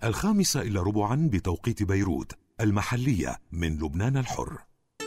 5:15 بتوقيت بيروت المحلية من لبنان الحر.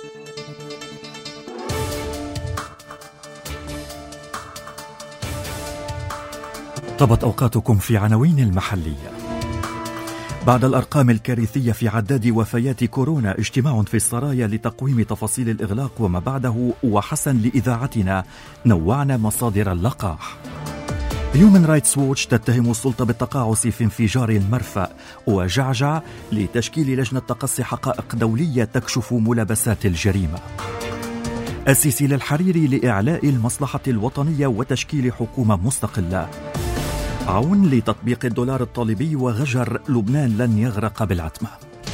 طبت أوقاتكم في عناوين المحلية. بعد الأرقام الكارثية في عداد وفيات كورونا، اجتماع في السرايا لتقويم تفاصيل الإغلاق وما بعده، وحسن لإذاعتنا نوعنا مصادر اللقاح. هيومن رايتس ووتش تتهم السلطة بالتقاعس في انفجار المرفأ، وجعجع لتشكيل لجنة تقصي حقائق دولية تكشف ملابسات الجريمة. السيسي للحريري لإعلاء المصلحة الوطنية وتشكيل حكومة مستقلة. عون لتطبيق الدولار الطالبي، وغجر لبنان لن يغرق بالعتمة.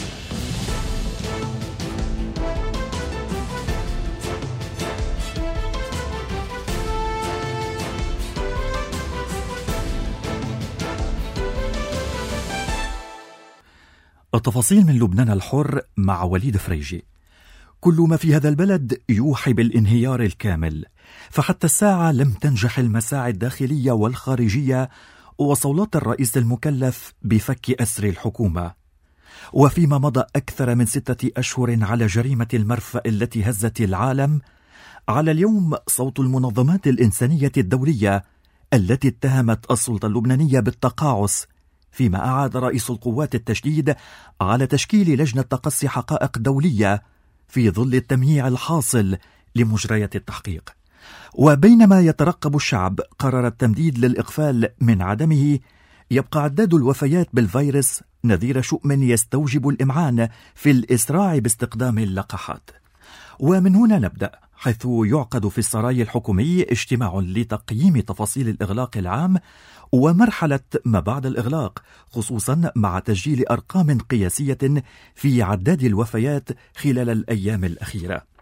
التفاصيل من لبنان الحر مع وليد فريجي. كل ما في هذا البلد يوحي بالانهيار الكامل، فحتى الساعة لم تنجح المساعي الداخلية والخارجية وصولات الرئيس المكلف بفك أسر الحكومة. وفيما مضى أكثر من 6 أشهر على جريمة المرفأ التي هزت العالم، على اليوم صوت المنظمات الإنسانية الدولية التي اتهمت السلطة اللبنانية بالتقاعس، فيما أعاد رئيس القوات التشديد على تشكيل لجنة تقصي حقائق دولية في ظل التمييع الحاصل لمجريات التحقيق. وبينما يترقب الشعب قرار التمديد للإقفال من عدمه، يبقى عداد الوفيات بالفيروس نذير شؤم يستوجب الإمعان في الإسراع باستخدام اللقاحات. ومن هنا نبدأ، حيث يعقد في السراي الحكومي اجتماع لتقييم تفاصيل الإغلاق العام ومرحلة ما بعد الإغلاق، خصوصا مع تسجيل أرقام قياسية في عداد الوفيات خلال الأيام الأخيرة.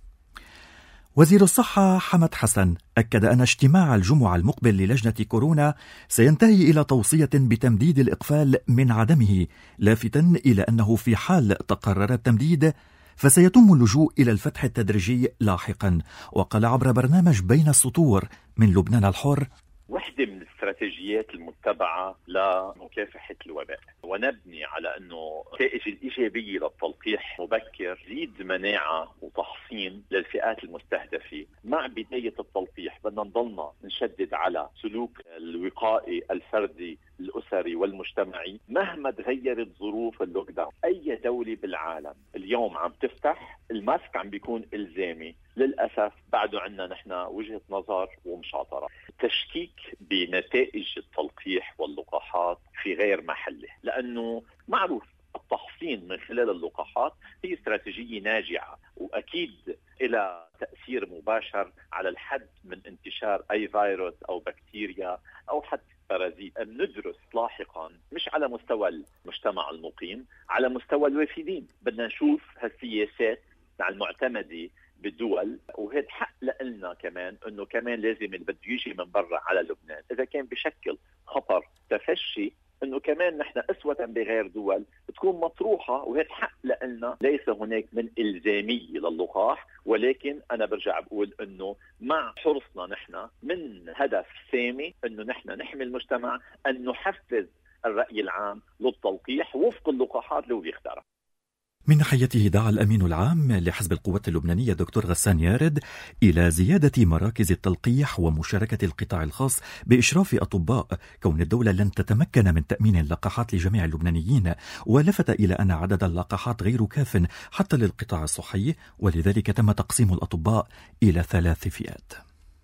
وزير الصحة حمد حسن أكد أن اجتماع الجمعة المقبل للجنة كورونا سينتهي إلى توصية بتمديد الإقفال من عدمه، لافتا إلى أنه في حال تقرر التمديد فسيتم اللجوء إلى الفتح التدريجي لاحقا. وقال عبر برنامج بين السطور من لبنان الحر: واحدة من الاستراتيجيات المتبعة لمكافحة الوباء، ونبني على أنه النتائج الإيجابية للتلقيح مبكر زيد مناعة وتحصين للفئات المستهدفة. مع بداية التلقيح بدنا نضلنا نشدد على سلوك الوقائي الفردي الأسري والمجتمعي مهما تغيرت ظروف اللوك داون. أي دولة بالعالم اليوم عم تفتح، الماسك عم بيكون إلزامي. للأسف بعده عندنا نحن وجهة نظر ومشاطرة. تشكيك بنتائج التلقيح واللقاحات في غير محله، لأنه معروف التحصين من خلال اللقاحات هي استراتيجية ناجعة، وأكيد إلى تأثير مباشر على الحد من انتشار أي فيروس أو بكتيريا أو حتى بارازيت. ندرس لاحقا مش على مستوى المجتمع المقيم، على مستوى الوافدين. بدنا نشوف هالسياسات مع المعتمدة بالدول، وهذا حق لنا كمان انه كمان لازم اللي بده يجي من برا على لبنان اذا كان بشكل خطر تفشي، انه كمان نحن اسوة بغير دول بتكون مطروحة. وهذا حق لنا، ليس هناك من الزامية للقاح، ولكن انا برجع بقول انه مع حرصنا نحن من هدف سامي انه نحن نحمي المجتمع، ان نحفز الرأي العام للتلقيح وفق اللقاحات اللي هو بيختارها. من ناحيته دعا الأمين العام لحزب القوات اللبنانية دكتور غسان يارد إلى زيادة مراكز التلقيح ومشاركة القطاع الخاص بإشراف أطباء، كون الدولة لن تتمكن من تأمين اللقاحات لجميع اللبنانيين، ولفت إلى أن عدد اللقاحات غير كاف حتى للقطاع الصحي، ولذلك تم تقسيم الأطباء إلى 3 فئات.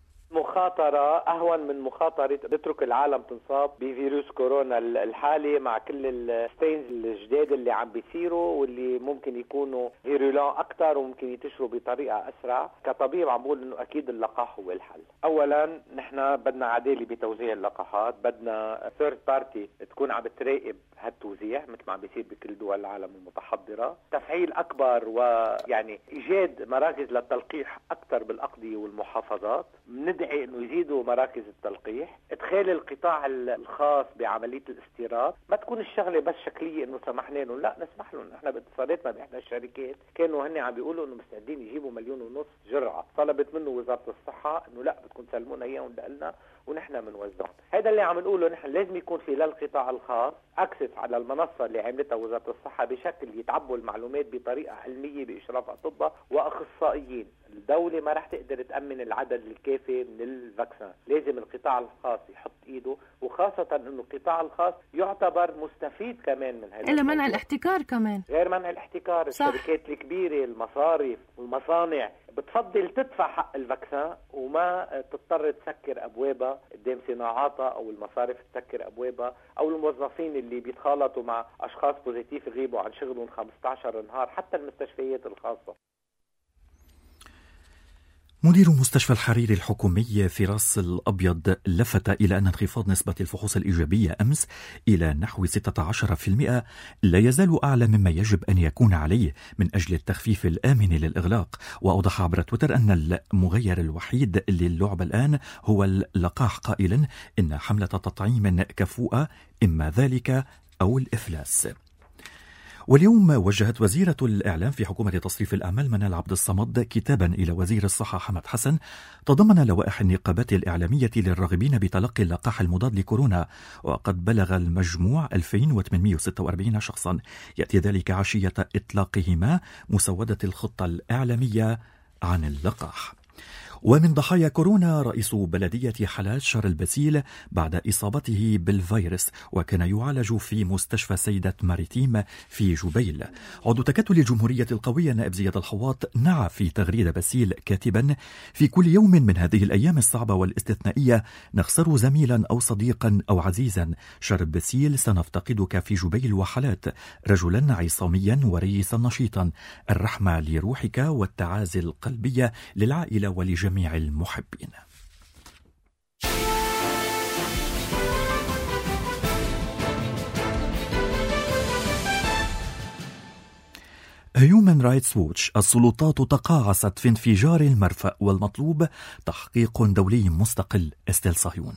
مخاطرة أهون من مخاطرة تترك العالم تنصاب بفيروس كورونا الحالي، مع كل الستينز الجداد اللي عم بيصيروا واللي ممكن يكونوا فيرولان أكتر وممكن ينتشروا بطريقة أسرع. كطبيب عم بقول إنه أكيد اللقاح هو الحل. أولا نحن بدنا عدالة بتوزيع اللقاحات، بدنا ثيرد بارتي تكون عم بتراقب هالتوزيع مثل ما عم بيصير بكل دول العالم المتحضرة، تفعيل أكبر ويعني إيجاد مراكز للتلقيح أكثر بالأقضية والمحافظات. ندعي انه يزيدوا مراكز التلقيح، ادخال القطاع الخاص بعمليه الاستيراد، ما تكون الشغله بس شكليه انه سمحنا لهم، لا نسمح لهم. احنا باتصالاتنا باحدى الشركات كانوا هن عم بيقولوا انه مستعدين يجيبوا 1.5 مليون جرعه، طلبت منه وزاره الصحه انه لا بدكم تسلمونا اياهم لنا ونحن بنوزعهم. هذا وهذا اللي عم نقوله نحن، لازم يكون في للقطاع الخاص أكسس على المنصة اللي عملتها وزارة الصحة بشكل يتعبوا المعلومات بطريقة علمية بإشراف أطباء وأخصائيين. الدولة ما رح تقدر تأمن العدد الكافي من الفاكسين، لازم القطاع الخاص يحط إيده، وخاصة أنه القطاع الخاص يعتبر مستفيد كمان من هذا إلا منع الاحتكار كمان، غير منع الاحتكار. الشركات الكبيرة، المصارف والمصانع بتفضل تدفع حق الفاكسين وما تضطر تسكر أبوابها قدام صناعاتها، أو المصارف تسكر أبوابها، أو الموظفين اللي بيتخالطوا مع أشخاص بوزيتيف يغيبوا عن شغلهم 15 نهار، حتى المستشفيات الخاصة. مدير مستشفى الحريري الحكومي فراس الأبيض لفت إلى أن انخفاض نسبة الفحوص الإيجابية أمس إلى نحو 16% لا يزال أعلى مما يجب أن يكون عليه من أجل التخفيف الآمن للإغلاق. وأوضح عبر تويتر أن المغير الوحيد للعبة الآن هو اللقاح، قائلا إن حملة تطعيم كفؤة، إما ذلك أو الإفلاس. واليوم وجهت وزيرة الإعلام في حكومة تصريف الأعمال منال عبد الصمد كتابا إلى وزير الصحة حمد حسن تضمن لوائح النقابات الإعلامية للراغبين بتلقي اللقاح المضاد لكورونا، وقد بلغ المجموع 2846 شخصا. يأتي ذلك عشية إطلاقهما مسودة الخطة الإعلامية عن اللقاح. ومن ضحايا كورونا رئيس بلدية حلال شر البسيل بعد إصابته بالفيروس، وكان يعالج في مستشفى سيدة ماريتيم في جبيل. عضو تكتل الجمهورية القوية نائب زياد الحواط نعى في تغريدة بسيل كاتبا: في كل يوم من هذه الأيام الصعبة والاستثنائية نخسر زميلا أو صديقا أو عزيزا. شر البسيل سنفتقدك في جبيل وحلات، رجلا عصاميا ورئيسا نشيطا. الرحمة لروحك والتعازي القلبية للعائلة ولجميع المحبين. هيومن رايتس ووتش: السلطات تقاعست في انفجار المرفأ والمطلوب تحقيق دولي مستقل. استيل صهيون.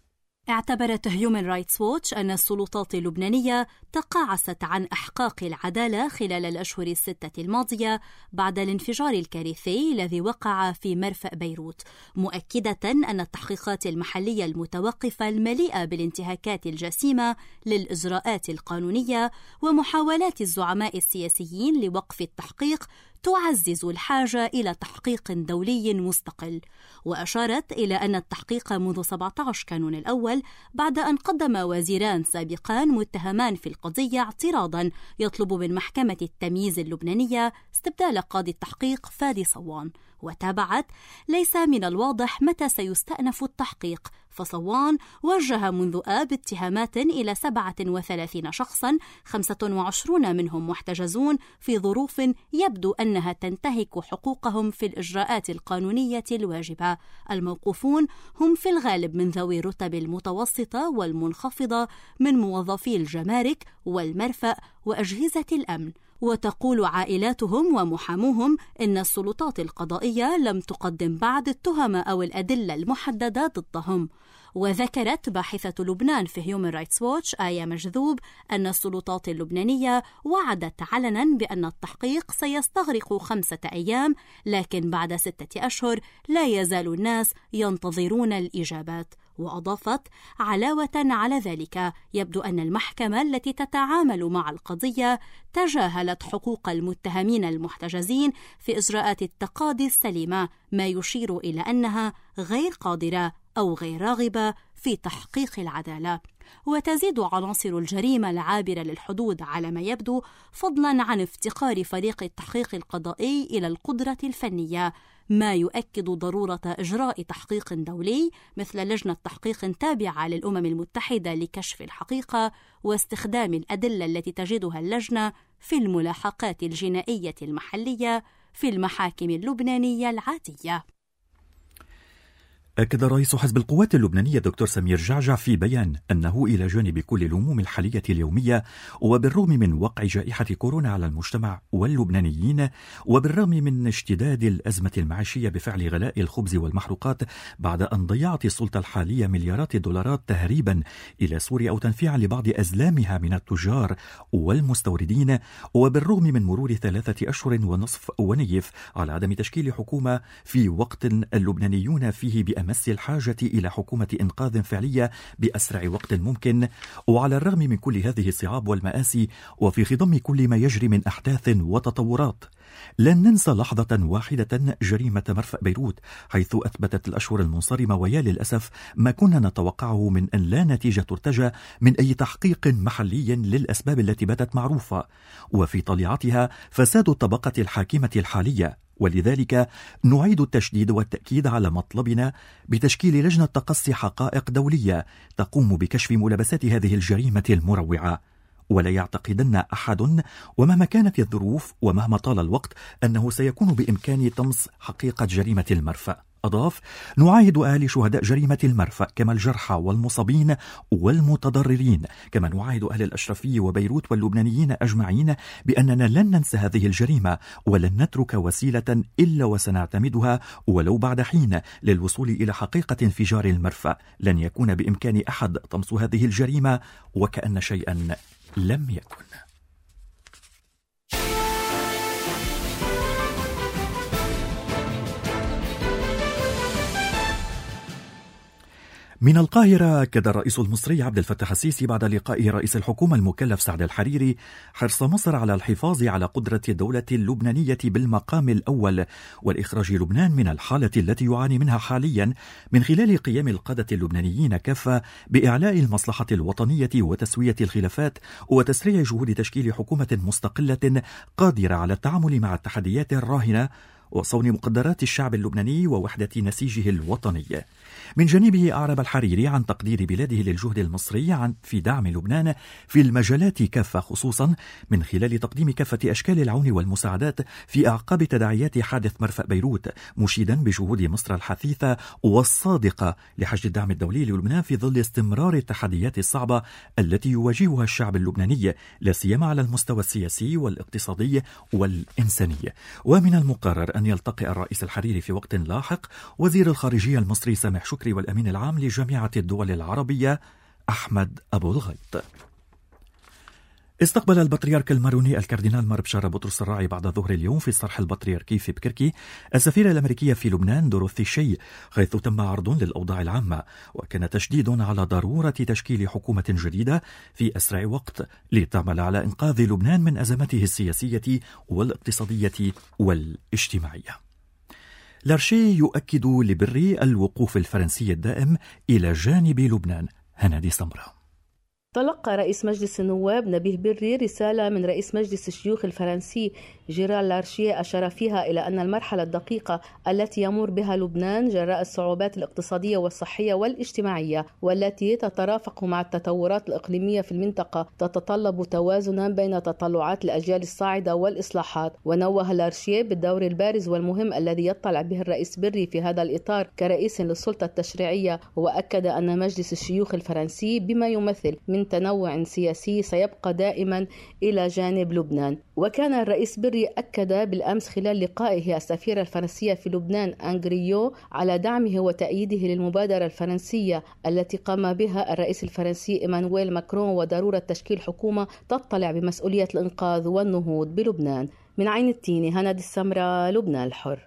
اعتبرت هيومن رايتس ووتش أن السلطات اللبنانية تقاعست عن إحقاق العدالة خلال الأشهر الستة الماضية بعد الانفجار الكارثي الذي وقع في مرفأ بيروت، مؤكدة أن التحقيقات المحلية المتوقفة المليئة بالانتهاكات الجسيمة للإجراءات القانونية ومحاولات الزعماء السياسيين لوقف التحقيق تعزز الحاجة إلى تحقيق دولي مستقل. وأشارت إلى أن التحقيق منذ 17 كانون الأول بعد أن قدم وزيران سابقان متهمان في القضية اعتراضا يطلب من محكمة التمييز اللبنانية استبدال قاضي التحقيق فادي صوان. وتابعت: ليس من الواضح متى سيستأنف التحقيق، فصوان وجه منذ آب اتهامات إلى 37 شخصا، 25 منهم محتجزون في ظروف يبدو أنها تنتهك حقوقهم في الإجراءات القانونية الواجبة. الموقوفون هم في الغالب من ذوي الرتب المتوسطة والمنخفضة من موظفي الجمارك والمرفأ وأجهزة الأمن. وتقول عائلاتهم ومحاموهم إن السلطات القضائية لم تقدم بعد التهم أو الأدلة المحددة ضدهم. وذكرت باحثة لبنان في هيومن رايتس ووتش آية مجذوب أن السلطات اللبنانية وعدت علنا بأن التحقيق سيستغرق 5 أيام، لكن بعد 6 أشهر لا يزال الناس ينتظرون الإجابات. وأضافت: علاوة على ذلك يبدو أن المحكمة التي تتعامل مع القضية تجاهلت حقوق المتهمين المحتجزين في إجراءات التقاضي السليمة، ما يشير إلى أنها غير قادرة أو غير راغبة في تحقيق العدالة. وتزيد عناصر الجريمة العابرة للحدود على ما يبدو، فضلا عن افتقار فريق التحقيق القضائي إلى القدرة الفنية، ما يؤكد ضرورة إجراء تحقيق دولي مثل لجنة تحقيق تابعة للأمم المتحدة لكشف الحقيقة واستخدام الأدلة التي تجدها اللجنة في الملاحقات الجنائية المحلية في المحاكم اللبنانية العادية. أكد رئيس حزب القوات اللبنانية دكتور سمير جعجع في بيان أنه إلى جانب كل الهموم الحالية اليومية، وبالرغم من وقع جائحة كورونا على المجتمع واللبنانيين، وبالرغم من اشتداد الأزمة المعيشية بفعل غلاء الخبز والمحروقات بعد أن ضيعت السلطة الحالية مليارات الدولارات تهريبا إلى سوريا أو تنفيعا لبعض أزلامها من التجار والمستوردين، وبالرغم من مرور 3 أشهر ونصف ونيف على عدم تشكيل حكومة في وقت اللبنانيون فيه بأمان مس الحاجة إلى حكومة إنقاذ فعلية بأسرع وقت ممكن. وعلى الرغم من كل هذه الصعاب والمآسي وفي خضم كل ما يجري من أحداث وتطورات، لن ننسى لحظة واحدة جريمة مرفأ بيروت، حيث أثبتت الأشهر المنصرمة ويا للأسف ما كنا نتوقعه من أن لا نتيجة ترتجى من أي تحقيق محلي للأسباب التي باتت معروفة، وفي طليعتها فساد الطبقة الحاكمة الحالية. ولذلك نعيد التشديد والتأكيد على مطلبنا بتشكيل لجنة تقصي حقائق دولية تقوم بكشف ملابسات هذه الجريمة المروعة. ولا يعتقدن أحد ومهما كانت الظروف ومهما طال الوقت أنه سيكون بإمكان طمس حقيقة جريمة المرفأ. أضاف: نعاهد أهالي شهداء جريمة المرفأ كما الجرحى والمصابين والمتضررين، كما نعاهد أهل الأشرفي وبيروت واللبنانيين أجمعين بأننا لن ننسى هذه الجريمة ولن نترك وسيلة إلا وسنعتمدها ولو بعد حين للوصول إلى حقيقة انفجار المرفأ. لن يكون بإمكان أحد طمس هذه الجريمة وكأن شيئا لم يكن. من القاهرة أكد الرئيس المصري عبد الفتاح السيسي بعد لقائه رئيس الحكومة المكلف سعد الحريري حرص مصر على الحفاظ على قدرة الدولة اللبنانية بالمقام الأول والإخراج لبنان من الحالة التي يعاني منها حاليا من خلال قيام القادة اللبنانيين كافة بإعلاء المصلحة الوطنية وتسوية الخلافات وتسريع جهود تشكيل حكومة مستقلة قادرة على التعامل مع التحديات الراهنة وصون مقدرات الشعب اللبناني ووحدة نسيجه الوطني. من جانبه أعرب الحريري عن تقدير بلاده للجهد المصري في دعم لبنان في المجالات كافة، خصوصا من خلال تقديم كافة أشكال العون والمساعدات في أعقاب تداعيات حادث مرفأ بيروت، مشيدا بجهود مصر الحثيثة والصادقة لحشد الدعم الدولي للبنان في ظل استمرار التحديات الصعبة التي يواجهها الشعب اللبناني، لا سيما على المستوى السياسي والاقتصادي والإنساني. ومن المقرر أن يلتقي الرئيس الحريري في وقت لاحق وزير الخارجية المصري سامح شكري والأمين العام لجامعة الدول العربية أحمد أبو الغيط. استقبل البطريرك الماروني الكاردينال مار بشارة بطرس الراعي بعد ظهر اليوم في الصرح البطريركي في بكركي السفيرة الأمريكية في لبنان دوروثي شي، حيث تم عرض للأوضاع العامة، وكان تشديد على ضرورة تشكيل حكومة جديدة في أسرع وقت لتعمل على إنقاذ لبنان من أزماته السياسية والاقتصادية والاجتماعية. لارشي يؤكد لبري الوقوف الفرنسي الدائم إلى جانب لبنان. هنادي سمرة. تلقى رئيس مجلس النواب نبيه بري رسالة من رئيس مجلس الشيوخ الفرنسي جيرال لارشيه أشار فيها إلى أن المرحلة الدقيقة التي يمر بها لبنان جراء الصعوبات الاقتصادية والصحية والاجتماعية والتي تترافق مع التطورات الإقليمية في المنطقة تتطلب توازنا بين تطلعات الأجيال الصاعدة والإصلاحات. ونوه لارشيه بالدور البارز والمهم الذي يطلع به الرئيس بري في هذا الإطار كرئيس للسلطة التشريعية، وأكد أن مجلس الشيوخ الفرنسي بما يمثل من تنوع سياسي سيبقى دائما إلى جانب لبنان. وكان الرئيس بري أكد بالأمس خلال لقائه السفيرة الفرنسية في لبنان أنغريو على دعمه وتأييده للمبادرة الفرنسية التي قام بها الرئيس الفرنسي إيمانويل ماكرون وضرورة تشكيل حكومة تطلع بمسؤولية الإنقاذ والنهوض بلبنان. من عين التيني، هنادي السمرة، لبنان الحر.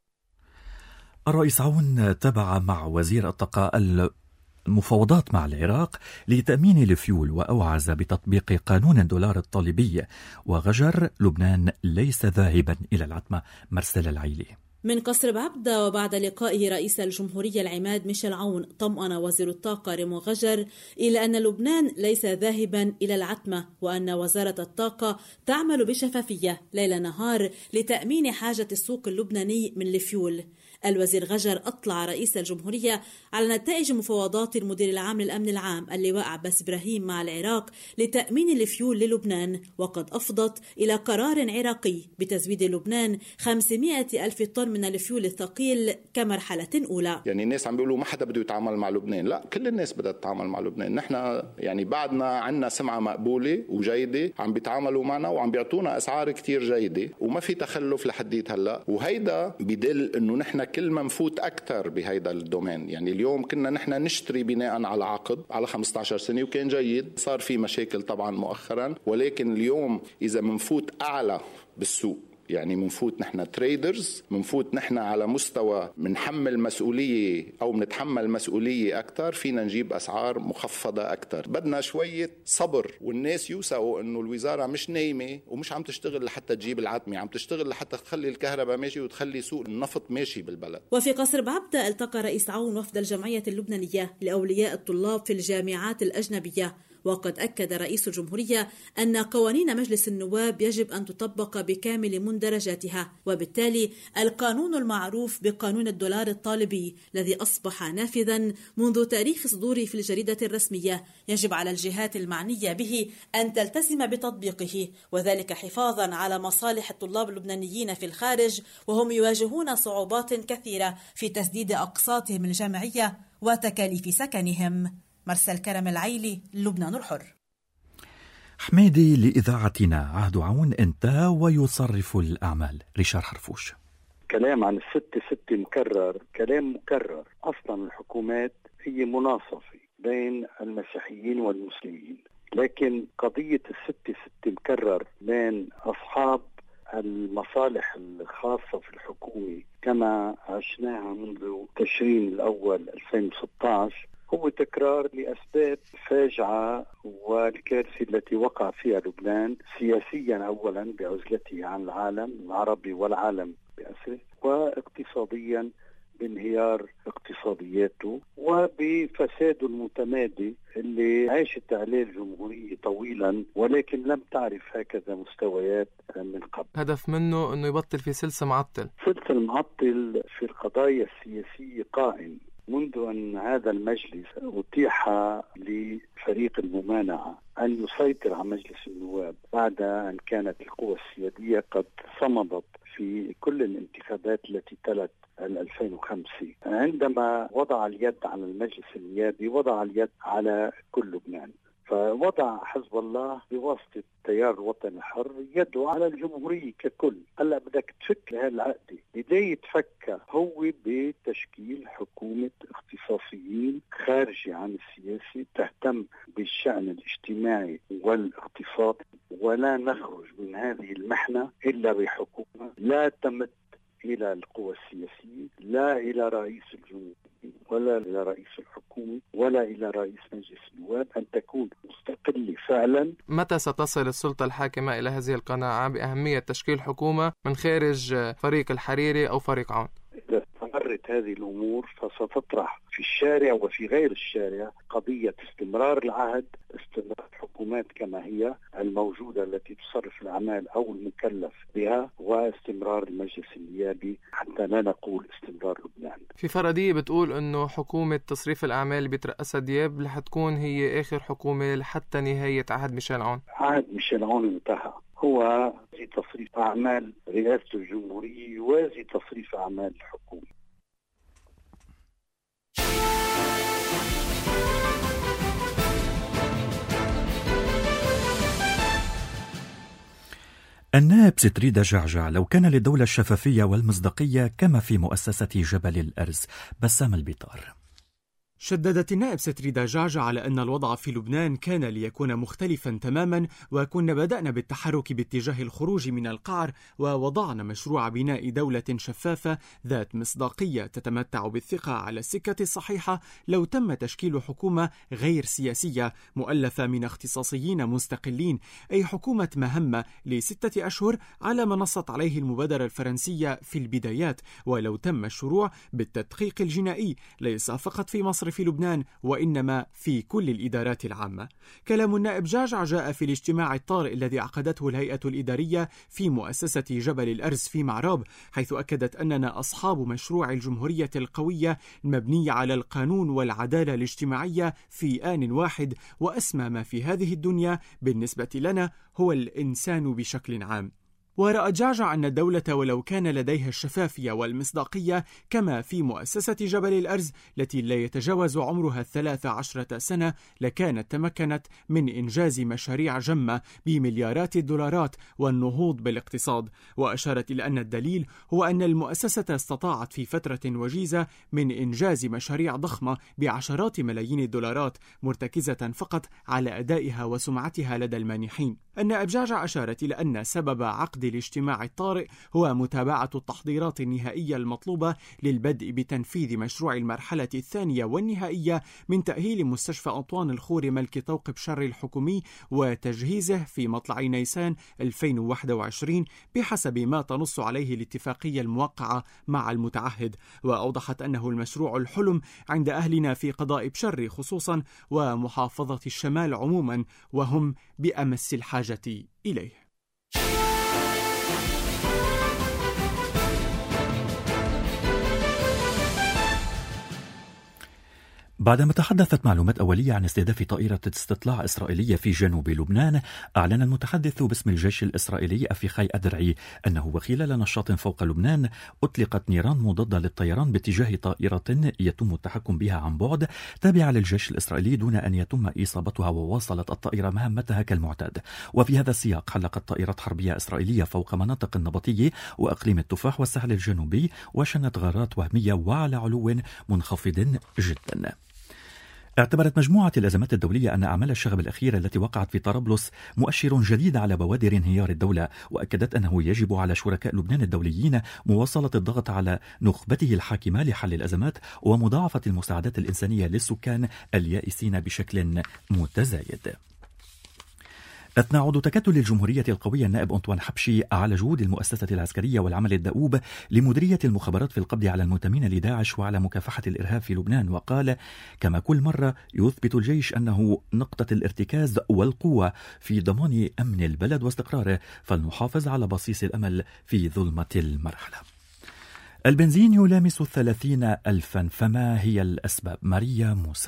الرئيس عون تابع مع وزير الطاقة المفاوضات مع العراق لتأمين الفيول وأوعز بتطبيق قانون الدولار الطالبي. وغجر لبنان ليس ذاهبا إلى العتمة. مرسل العيلي. من قصر بعبدة وبعد لقائه رئيس الجمهورية العماد ميشيل عون، طمأن وزير الطاقة ريمون غجر إلى أن لبنان ليس ذاهبا إلى العتمة، وأن وزارة الطاقة تعمل بشفافية ليل نهار لتأمين حاجة السوق اللبناني من الفيول. الوزير غجر أطلع رئيس الجمهورية على نتائج مفاوضات المدير العام للأمن العام اللواء عباس إبراهيم مع العراق لتأمين الفيول للبنان، وقد أفضت إلى قرار عراقي بتزويد لبنان 500 ألف طن من الفيول الثقيل كمرحلة أولى. يعني الناس عم بيقولوا ما حدا بده يتعامل مع لبنان، لا، كل الناس بدها تتعامل مع لبنان. نحن يعني بعدنا عنا سمعة مقبولة وجيدة، عم بيتعاملوا معنا وعم بيعطونا أسعار كتير جيدة وما في تخلف لحديت هلا، وهيدا بدل إنه نحن كل ما نفوت أكثر بهيدا الدومين. يعني اليوم كنا نحن نشتري بناء على عقد على 15 سنة وكان جيد، صار في مشاكل طبعا مؤخرا، ولكن اليوم إذا منفوت أعلى بالسوق، يعني منفوت نحن تريدرز، منفوت نحن على مستوى منحمل مسؤولية أو منتحمل مسؤولية أكتر، فينا نجيب أسعار مخفضة أكتر. بدنا شوية صبر والناس يوثقوا أنه الوزارة مش نايمة ومش عم تشتغل لحتى تجيب العتمة، عم تشتغل لحتى تخلي الكهرباء ماشي وتخلي سوق النفط ماشي بالبلد. وفي قصر بعبدة التقى رئيس عون وفد الجمعية اللبنانية لأولياء الطلاب في الجامعات الأجنبية، وقد أكد رئيس الجمهورية أن قوانين مجلس النواب يجب أن تطبق بكامل مندرجاتها، وبالتالي القانون المعروف بقانون الدولار الطالبي الذي أصبح نافذا منذ تاريخ صدوره في الجريدة الرسمية يجب على الجهات المعنية به أن تلتزم بتطبيقه، وذلك حفاظا على مصالح الطلاب اللبنانيين في الخارج وهم يواجهون صعوبات كثيرة في تسديد أقساطهم الجامعية وتكاليف سكنهم. مرسل كرم العيلي، لبنان الحر. حميدي لإذاعتنا عهد عون انتهى ويصرف الأعمال. ريشار حرفوش. كلام عن الستة مكرر، كلام مكرر. أصلا الحكومات هي مناصفة بين المسيحيين والمسلمين، لكن قضية الستة مكرر بين أصحاب المصالح الخاصة في الحكومة كما عشناها منذ تشرين الأول 2016 هو تكرار لأسباب فاجعة والكارثة التي وقع فيها لبنان سياسيا أولا بعزلته عن العالم العربي والعالم بأسره، واقتصاديا بانهيار اقتصادياته وبفساد المتمادي اللي عاشت عليه الجمهورية طويلا ولكن لم تعرف هكذا مستويات من قبل. هدف منه أنه يبطل في سلسلة معطل معطل في القضايا السياسية قائم منذ أن هذا المجلس أتيح لفريق الممانعة أن يسيطر على مجلس النواب بعد أن كانت القوى السيادية قد صمدت في كل الانتخابات التي تلت 2005. عندما وضع اليد على المجلس النيابي وضع اليد على كل لبنان، فوضع حزب الله بواسطة تيار الوطن الحر يده على الجمهورية ككل. هلا بدك تفك هذه العقدة، بداية فكها هو بتشكيل حكومة اختصاصيين خارجة عن السياسة تهتم بالشأن الاجتماعي والاقتصادي، ولا نخرج من هذه المحنة إلا بحكومة لا تمت إلى القوى السياسية، لا إلى رئيس الجمهورية ولا إلى رئيس الحكومة ولا إلى رئيس مجلس النواب، أن تكون مستقلة فعلا. متى ستصل السلطة الحاكمة إلى هذه القناعة بأهمية تشكيل حكومة من خارج فريق الحريري أو فريق عون؟ إذا استمرت هذه الأمور فستطرح في الشارع وفي غير الشارع قضية استمرار العهد، استمرار الحكومات كما هي الموجودة التي تصرف الأعمال أو المكلف بها، واستمرار المجلس النيابي حتى لا نقول استمرار لبنان. في فرضية بتقول أنه حكومة تصريف الأعمال اللي بترأسها دياب رح تكون هي آخر حكومة لحتى نهاية عهد ميشيل عون. عهد ميشيل عون انتهى، هو زي تصريف أعمال رئاسة الجمهورية وزي تصريف أعمال الحكومة. النائب ستريدا جعجع لو كان للدولة الشفافية والمصداقية كما في مؤسسة جبل الأرز. بسام البيطار. شددت النائب ستريدا جعجع على أن الوضع في لبنان كان ليكون مختلفا تماما، وكنا بدأنا بالتحرك باتجاه الخروج من القعر ووضعنا مشروع بناء دولة شفافة ذات مصداقية تتمتع بالثقة على السكة الصحيحة لو تم تشكيل حكومة غير سياسية مؤلفة من اختصاصيين مستقلين، أي حكومة مهمة ل6 أشهر على ما نصت عليه المبادرة الفرنسية في البدايات، ولو تم الشروع بالتدقيق الجنائي ليس فقط في مصر في لبنان وإنما في كل الإدارات العامة. كلام النائب جعجع جاء في الاجتماع الطارئ الذي عقدته الهيئة الإدارية في مؤسسة جبل الأرز في معراب، حيث أكدت أننا أصحاب مشروع الجمهورية القوية المبنية على القانون والعدالة الاجتماعية في آن واحد، وأسمى ما في هذه الدنيا بالنسبة لنا هو الإنسان بشكل عام. ورأى جعجع أن الدولة ولو كان لديها الشفافية والمصداقية كما في مؤسسة جبل الأرز التي لا يتجاوز عمرها 13 سنة لكانت تمكنت من إنجاز مشاريع جمة بمليارات الدولارات والنهوض بالاقتصاد. وأشارت إلى أن الدليل هو أن المؤسسة استطاعت في فترة وجيزة من إنجاز مشاريع ضخمة بعشرات ملايين الدولارات مرتكزة فقط على أدائها وسمعتها لدى المانحين. النائب جعجع أشارت إلى أن سبب عقد الاجتماع الطارئ هو متابعة التحضيرات النهائية المطلوبة للبدء بتنفيذ مشروع المرحلة الثانية والنهائية من تأهيل مستشفى أنطوان الخوري ملك طوق بشر الحكومي وتجهيزه في مطلع نيسان 2021 بحسب ما تنص عليه الاتفاقية الموقعة مع المتعهد. وأوضحت أنه المشروع الحلم عند أهلنا في قضاء بشر خصوصا ومحافظة الشمال عموما، وهم بأمس الحاجة إليه. بعدما تحدثت معلومات أولية عن استهداف طائرة استطلاع إسرائيلية في جنوب لبنان، أعلن المتحدث باسم الجيش الإسرائيلي أفيخاي أدرعي أنه وخلال نشاط فوق لبنان أطلقت نيران مضادة للطيران باتجاه طائرة يتم التحكم بها عن بعد تابعة للجيش الإسرائيلي دون أن يتم إصابتها، وواصلت الطائرة مهمتها كالمعتاد. وفي هذا السياق حلقت طائرات حربية إسرائيلية فوق مناطق النبطية وأقليم التفاح والساحل الجنوبي وشنت غارات وهمية وعلى علو منخفض جدا. اعتبرت مجموعة الأزمات الدولية أن أعمال الشغب الأخيرة التي وقعت في طرابلس مؤشر جديد على بوادر انهيار الدولة، وأكدت أنه يجب على شركاء لبنان الدوليين مواصلة الضغط على نخبته الحاكمة لحل الأزمات ومضاعفة المساعدات الإنسانية للسكان اليائسين بشكل متزايد. أثنى عضو تكتل الجمهورية القوية النائب أنطوان حبشي على جهود المؤسسة العسكرية والعمل الدؤوب لمديرية المخابرات في القبض على المنتمين لداعش وعلى مكافحة الإرهاب في لبنان، وقال: كما كل مرة يثبت الجيش أنه نقطة الارتكاز والقوة في ضمان أمن البلد واستقراره، فلنحافظ على بصيص الأمل في ظلمة المرحلة. البنزين يلامس 30,000، فما هي الأسباب؟ ماريا موسى.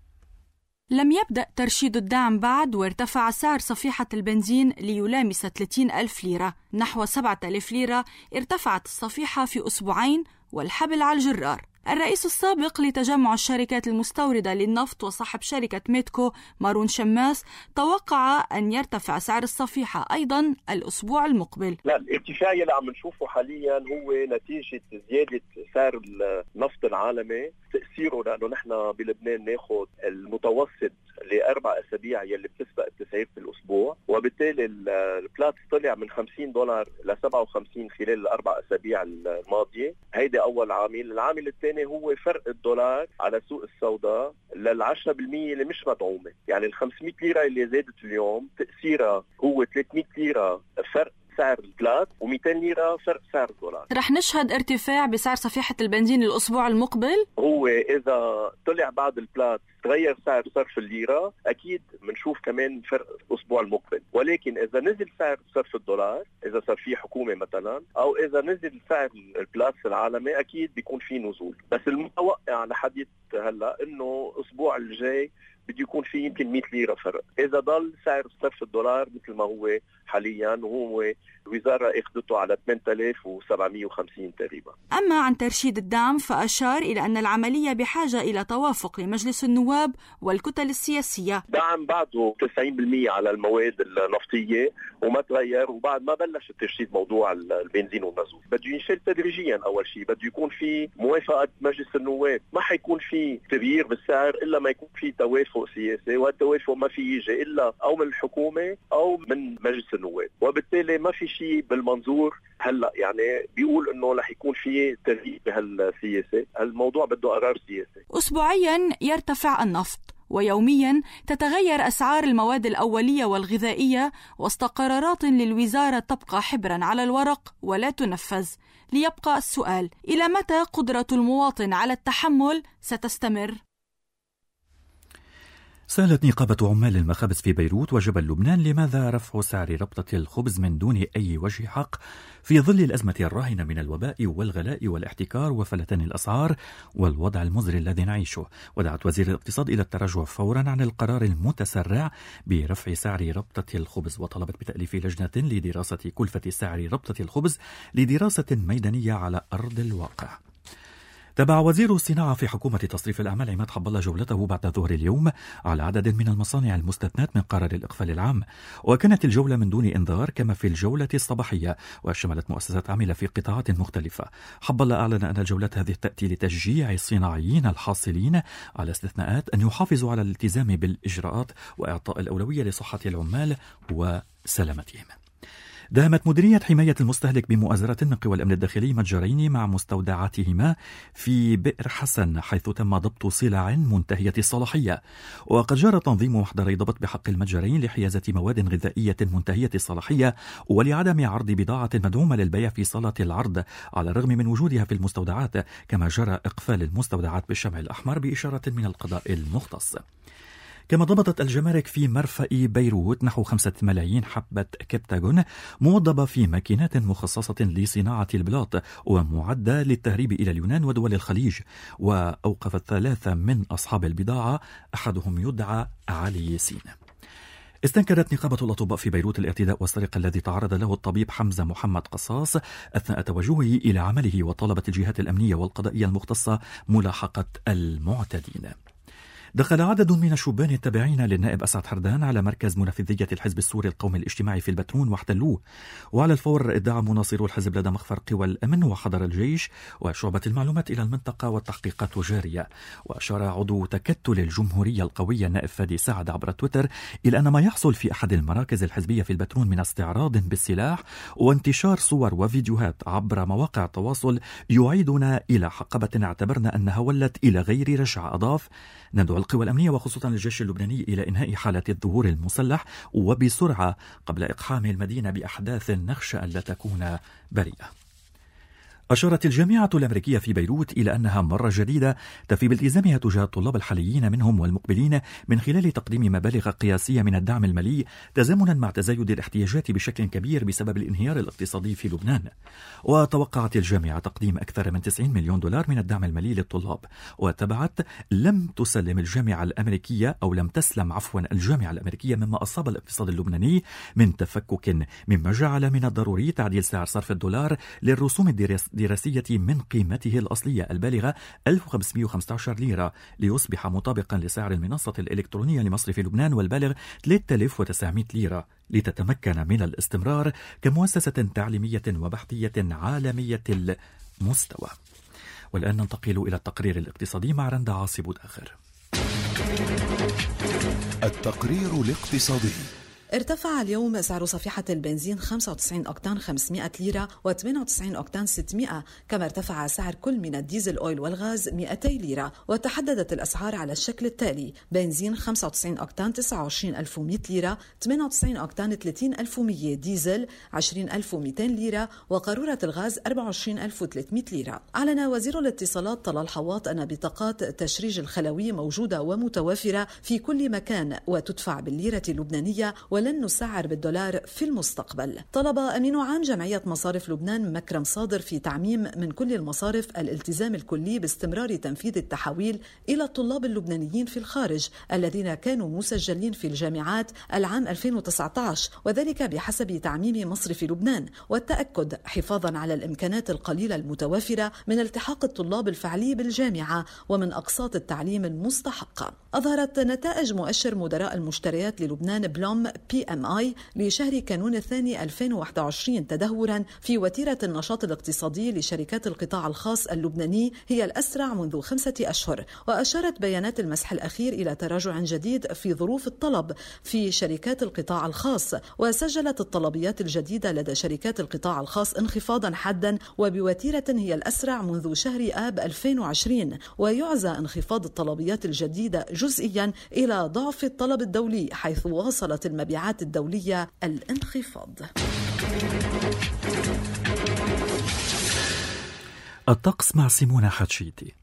لم يبدأ ترشيد الدعم بعد، وارتفع سعر صفيحة البنزين ليلامس 30,000 ليرة، نحو 7,000 ليرة ارتفعت الصفيحة في أسبوعين، والحبل على الجرار. الرئيس السابق لتجمع الشركات المستوردة للنفط وصاحب شركة ميدكو مارون شماس توقع أن يرتفع سعر الصفيحة أيضا الأسبوع المقبل. لا، الارتفاع اللي عم نشوفه حاليا هو نتيجة زيادة سعر النفط العالمي، تأثيره لأنه نحن بلبنان ناخد المتوسط ل4 أسابيع يلي بتسبق التسعير في الأسبوع، وبالتالي البلات طلع من $50 ل 57 خلال ال4 أسابيع الماضية. هيدا أول عامل. العامل الثاني هو فرق الدولار على سوق السوداء لل10% اللي مش مدعومة، يعني ال 500 ليرة اللي زادت اليوم تأثيرها هو 300 ليرة فرق سعر البلات و200 ليرة فرق سعر الدولار. رح نشهد ارتفاع بسعر صفيحة البنزين الأسبوع المقبل. هو إذا طلع بعد البلات تغير سعر صرف الليرة، أكيد منشوف كمان فرق الأسبوع المقبل. ولكن إذا نزل سعر صرف الدولار، إذا صار في حكومة مثلا، أو إذا نزل سعر البلات العالمي، أكيد بيكون في نزول. بس المتوقع لحد هلا إنه الأسبوع الجاي بده يكون في يمكن 100 ليرة فرق. إذا ضل سعر صرف الدولار مثل ما هو حاليا، وهو الوزارة اخذته على 8750 تقريبا. أما عن ترشيد الدعم فأشار إلى أن العملية بحاجة إلى توافق لمجلس النواب والكتل السياسية. دعم بعده 90% على المواد النفطية وما تغير، وبعد ما بلش ترشيد موضوع البنزين والمازوت بده ينشال تدريجيا. أول شيء بده يكون في موافقة مجلس النواب، ما حيكون في تغيير بالسعر إلا ما يكون في توافق سياسي، والتوافق ما في يجي إلا أو من الحكومة أو من مجلس النواب. وبالتالي ما في شيء بالمنظور هلا يعني بيقول انه رح يكون في تغيير بهالسياسه. الموضوع بده قرار سياسي. اسبوعيا يرتفع النفط، ويوميا تتغير أسعار المواد الأولية والغذائية، وسط قرارات للوزارة تبقى حبرا على الورق ولا تنفذ. ليبقى السؤال: إلى متى قدرة المواطن على التحمل ستستمر؟ سألت نقابة عمال المخابز في بيروت وجبل لبنان لماذا رفع سعر ربطة الخبز من دون أي وجه حق في ظل الأزمة الراهنة من الوباء والغلاء والاحتكار وفلتان الأسعار والوضع المزري الذي نعيشه. ودعت وزير الاقتصاد إلى التراجع فورا عن القرار المتسرع برفع سعر ربطة الخبز، وطلبت بتأليف لجنة لدراسة كلفة سعر ربطة الخبز لدراسة ميدانية على أرض الواقع. تابع وزير الصناعة في حكومة تصريف الأعمال عماد حب الله جولته بعد ظهر اليوم على عدد من المصانع المستثنات من قرار الإقفال العام، وكانت الجولة من دون إنذار كما في الجولة الصباحية، وشملت مؤسسات عاملة في قطاعات مختلفة. حب الله أعلن أن الجولات هذه تأتي لتشجيع الصناعيين الحاصلين على استثناءات أن يحافظوا على الالتزام بالإجراءات وإعطاء الأولوية لصحة العمال وسلامتهم. دامت مديرية حماية المستهلك بمؤازرة من قوى الأمن الداخلي متجرين مع مستودعاتهما في بئر حسن، حيث تم ضبط سلع منتهية الصلاحية. وقد جرى تنظيم محضري ضبط بحق المتجرين لحيازة مواد غذائية منتهية الصلاحية ولعدم عرض بضاعة مدعومة للبيع في صالة العرض على الرغم من وجودها في المستودعات، كما جرى إقفال المستودعات بالشمع الأحمر بإشارة من القضاء المختص. كما ضبطت الجمارك في مرفأ بيروت نحو 5 ملايين حبة كبتاغون موضبة في ماكينات مخصصة لصناعة البلاط ومعدة للتهريب إلى اليونان ودول الخليج. وأوقفت 3 من أصحاب البضاعة، أحدهم يدعى علي ياسين. استنكرت نقابة الأطباء في بيروت الاعتداء والسرقة الذي تعرض له الطبيب حمزة محمد قصاص أثناء توجهه إلى عمله، وطلبت الجهات الأمنية والقضائية المختصة ملاحقة المعتدين. دخل عدد من الشبان التابعين للنائب أسعد حردان على مركز منفذية الحزب السوري القومي الاجتماعي في البترون واحتلوه، وعلى الفور ادعى مناصرو الحزب لدى مخفر قوى الأمن وحضر الجيش وشعبة المعلومات إلى المنطقة والتحقيقات جارية. وأشار عضو تكتل الجمهورية القوية النائب فادي سعد عبر تويتر إلى أن ما يحصل في أحد المراكز الحزبية في البترون من استعراض بالسلاح وانتشار صور وفيديوهات عبر مواقع التواصل يعيدنا إلى حقبة اعتبرنا أنها ولت إلى غير رجعة. أضاف: ندعو القوى الأمنية وخصوصا الجيش اللبناني إلى إنهاء حالة الظهور المسلح وبسرعة قبل إقحام المدينة بأحداث نخشى أن لا تكون بريئة. أشارت الجامعة الأمريكية في بيروت إلى أنها مرة جديدة تفي بالتزامها تجاه الطلاب الحاليين منهم والمقبلين من خلال تقديم مبالغ قياسية من الدعم المالي تزامنا مع تزايد الاحتياجات بشكل كبير بسبب الانهيار الاقتصادي في لبنان. وتوقعت الجامعة تقديم أكثر من 90 مليون دولار من الدعم المالي للطلاب. وتبعت: لم تسلم الجامعة الأمريكية أو لم تسلم الجامعة الأمريكية مما أصاب الاقتصاد اللبناني من تفكك، مما جعل من الضروري تعديل سعر صرف الدولار للرسوم الدراسية من قيمته الأصلية البالغة 1515 ليرة ليصبح مطابقا لسعر المنصة الإلكترونية لمصرف لبنان والبالغ 3900 ليرة لتتمكن من الاستمرار كمؤسسة تعليمية وبحثية عالمية المستوى. والآن ننتقل إلى التقرير الاقتصادي مع رندا عاصي بودآخر. التقرير الاقتصادي. ارتفع اليوم سعر صفيحة البنزين 95 أوكتان 500 ليرة و98 أوكتان 600، كما ارتفع سعر كل من الديزل أويل والغاز 200 ليرة. وتحددت الأسعار على الشكل التالي: بنزين 95 أوكتان 29100 ليرة، 98 أوكتان 30100، ديزل 20200 ليرة، وقارورة الغاز 24300 ليرة. أعلن وزير الاتصالات طلال حواط أن بطاقات تشريج الخلوي موجودة ومتوافرة في كل مكان وتدفع بالليرة اللبنانية ولن نسعر بالدولار في المستقبل. طلب أمين عام جمعية مصارف لبنان مكرم صادر في تعميم من كل المصارف الالتزام الكلي باستمرار تنفيذ التحويل إلى الطلاب اللبنانيين في الخارج الذين كانوا مسجلين في الجامعات العام 2019، وذلك بحسب تعميم مصرف لبنان، والتأكد حفاظا على الإمكانات القليلة المتوافرة من التحاق الطلاب الفعلي بالجامعة ومن أقساط التعليم المستحقة. أظهرت نتائج مؤشر مدراء المشتريات للبنان بلوم PMI لشهر كانون الثاني 2021 تدهورا في وتيرة النشاط الاقتصادي لشركات القطاع الخاص اللبناني هي الأسرع منذ 5 أشهر. وأشارت بيانات المسح الأخير إلى تراجع جديد في ظروف الطلب في شركات القطاع الخاص، وسجلت الطلبيات الجديدة لدى شركات القطاع الخاص انخفاضا حادا وبوتيرة هي الأسرع منذ شهر آب 2020. ويعزى انخفاض الطلبيات الجديدة جزئيا إلى ضعف الطلب الدولي، حيث واصلت المبيعات الدولية الانخفاض. الطقس مع سيمونة حتشيتي.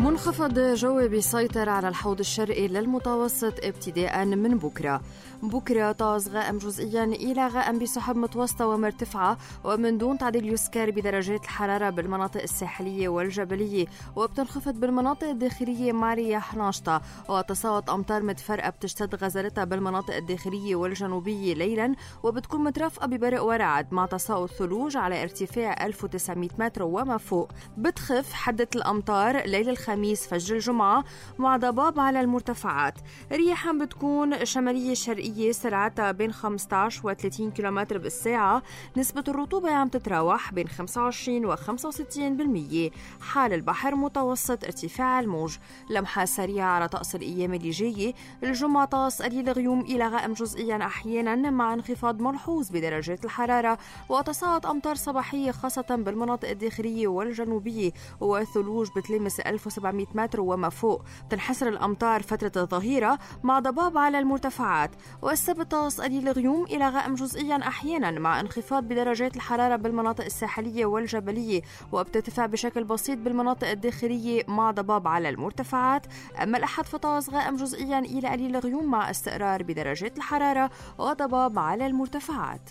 منخفض جوي بيسيطر على الحوض الشرقي للمتوسط ابتداء من بكرة طاز غائم جزئيا إلى غائم بسحب متوسطة ومرتفعة ومن دون تعديل يسكر بدرجات الحرارة بالمناطق الساحلية والجبلية، وبتنخفض بالمناطق الداخلية مع رياح ناشطة، وتساقط أمطار متفرقة بتشتد غزارتها بالمناطق الداخلية والجنوبية ليلا، وبتكون مترافقة ببرق ورعد مع تساقط ثلوج على ارتفاع 1900 متر وما فوق. بتخف حدة الأمطار ليل الخميس فجر الجمعة مع ضباب على المرتفعات. رياح بتكون شمالية شرقية سرعتها بين 15 و 30 كيلومتر بالساعة. نسبة الرطوبة عم تتراوح بين 25 و 65%. حال البحر متوسط ارتفاع الموج. لمحة سريعة على طقس الأيام اللي جاية. الجمعة طقس قليل غيوم إلى غائم جزئيا أحيانا مع انخفاض ملحوظ بدرجات الحرارة وتساقط أمطار صباحية خاصة بالمناطق الداخلية والجنوبية، وثلوج بتلمس 1700 متر وما فوق. تنحسر الأمطار فترة الظهيرة مع ضباب على المرتفعات. والسبت طقس قليل غيوم إلى غائم جزئيا أحيانا مع انخفاض بدرجات الحرارة بالمناطق الساحلية والجبلية، وبترتفع بشكل بسيط بالمناطق الداخلية مع ضباب على المرتفعات. أما الأحد فطقس غائم جزئيا إلى قليل غيوم مع استقرار بدرجات الحرارة وضباب على المرتفعات.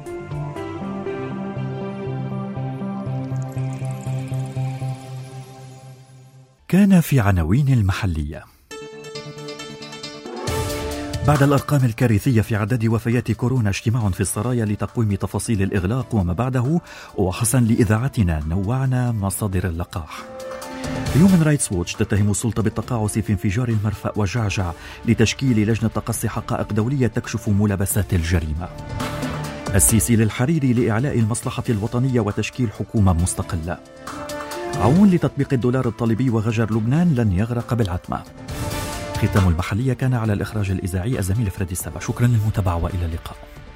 كان في عناوين المحلية. بعد الأرقام الكارثية في عدد وفيات كورونا اجتماع في السرايا لتقويم تفاصيل الإغلاق وما بعده، وحسن لإذاعتنا نوعنا مصادر اللقاح. هيومن رايتس ووتش تتهم السلطة بالتقاعس في انفجار المرفأ وجعجع لتشكيل لجنة تقصي حقائق دولية تكشف ملابسات الجريمة. السيسي للحريري لإعلاء المصلحة الوطنية وتشكيل حكومة مستقلة. عون لتطبيق الدولار الطالبي وغجر لبنان لن يغرق بالعتمة. ختام المحلية كان على الإخراج الإذاعي الزميل فريدي السبا. شكرا للمتابعة وإلى اللقاء.